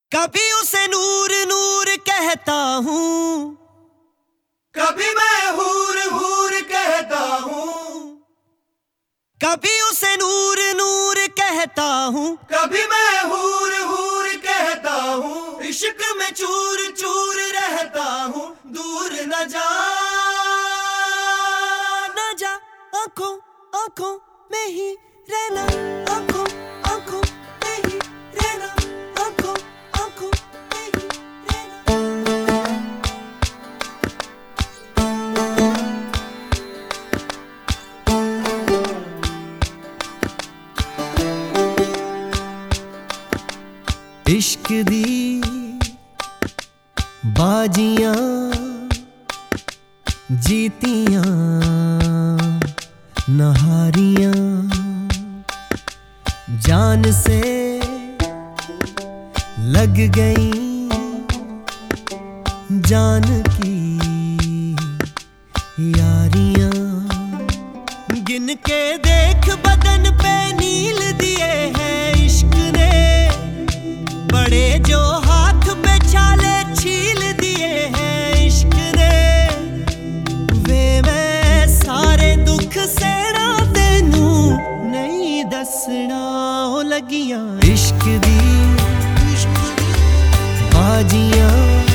कभी उसे नूर नूर कहता हूँ, कभी मैं हूर हूर कहता हूँ, कभी उसे नूर नूर कहता हूँ, कभी मैं हूर हूर कहता हूँ। इश्क में चूर चूर रहता हूँ, दूर न जा न जा, आंखों आंखों में ही रहना, आंखों आंखों में ही रहना, आंखों आंखों में ही रहना। इश्क दी बाजियां जीतियां नहारियां जान से लग गई जान की यारियां। गिन के देख बदन पे नील दिए हैं इश्क ने, बड़े जो हाथ पे छाले छील दिए हैं इश्क ने। वे मैं सारे दुख सेना तेनू नहीं दसना ओ लगियां। इश्क दी बाजियां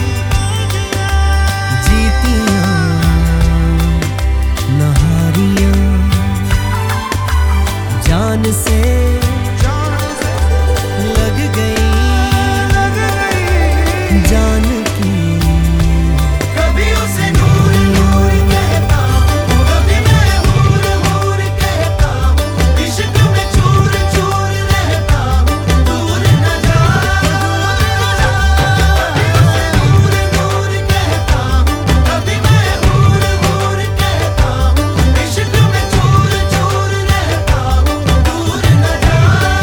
जीतियां नहारियां जान से लग गई जान की। कभी उसे नूर नूर कहता हूँ, कभी मैं हूर हूर कहता हूँ। इश्क में चूर चूर रहता हूँ, दूर न जा। कभी उसे नूर नूर कहता हूँ, कभी मैं हूर हूर कहता हूँ। इश्क में चूर चूर रहता हूँ, दूर न जा।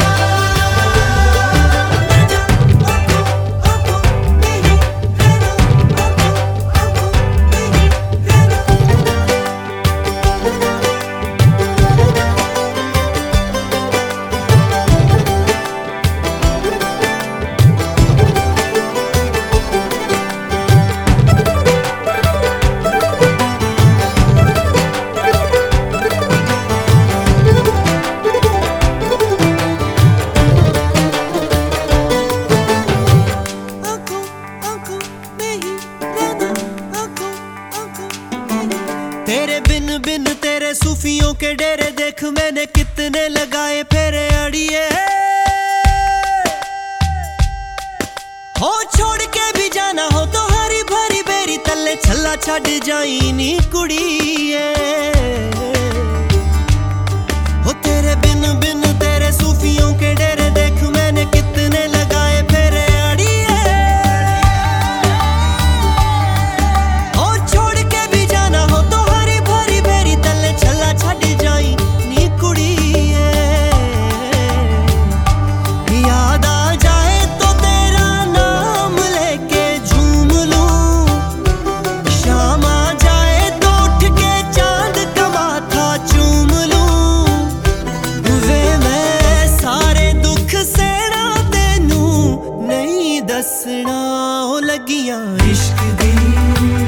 तेरे बिन बिन तेरे सूफियों के डेरे देख मैंने कितने लगाए फेरे अड़िए। हो छोड़ के भी जाना हो तो हरी भरी बेरी तले छल्ला छड़ जाई नी कुड़िए। हो तेरे बिन बिन तेरे सूफियों के डेरे देख मैंने कितने लगाए फेरे अड़िए। हो छोड़ के भी जाना हो तो हरी भरी बेरी तले छल्ला छड़ जाई नी कुड़िए। याद आ जाए तो तेरा नाम लेके झूम लूं, शाम आ जाए तो उठ के चांद का माथा चूम लूं। वे मैं सारे दुख सेना तेनू नहीं दसना ओ लगियां। इश्क दी